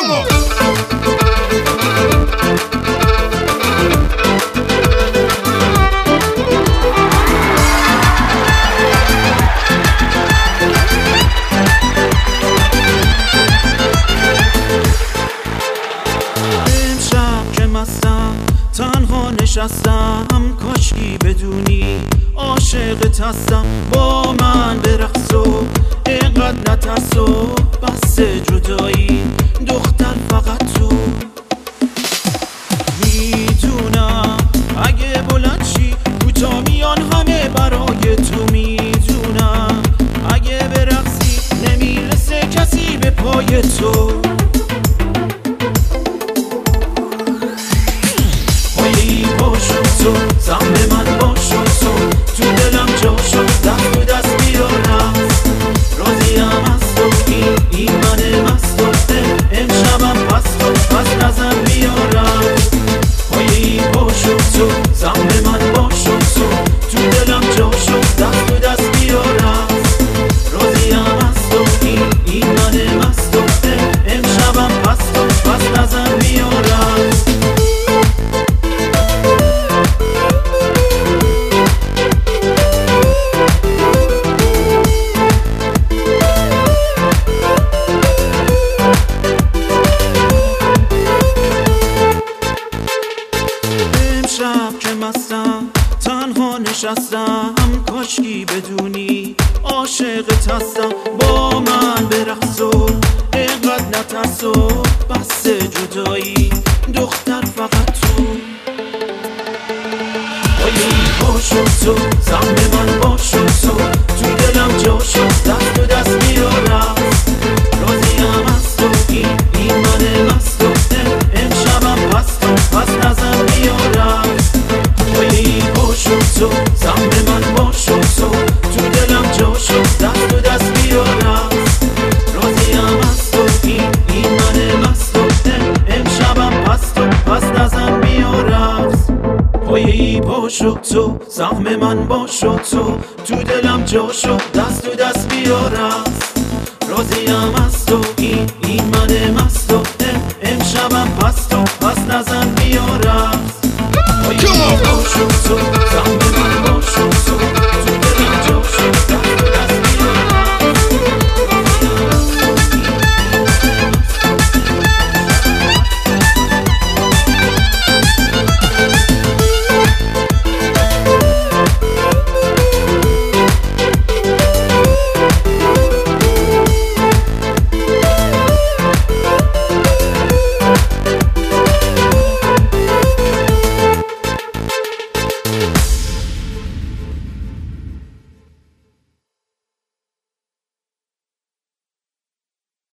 تنها نشستم، کاشکی بدونی عاشقت هستم. با من برقص و اینقدر نترس و بس جدایی دختر فقط تو. میدونم اگه بلند شی کوتا میان همه برای تو. میدونم اگه برقصی نمیرسه کسی به پای تو. زن من باشو تو دلم جا شد، دست و دست بیارم. راضیم از تو این من مست و امشبم پس نزن بیارم. پایی باشو زن من باشو تو دلم جا شد، دست و دست بیارم. راضیم از تو این من مست و امشبم پس نزن بیارم. که مستم تنها نشستم، کاشکی بدونی عاشقت هستم. با من برقص و اینقدر نترس و بس جدایی دختر فقط تو. پایی باشو زن من باشو تو دلم جا شد، دست و دست بیارم. راضیم از تو این من مست و امشبم پس نزن بیارم. زن من باشو تو دلم جا شد، دست و دست بیارم. راضیم از تو این من مست و امشبم پس نزن بیارم. پایی باشو زن من باشو تو دلم جا شد، دست و دست بیارم. راضیم از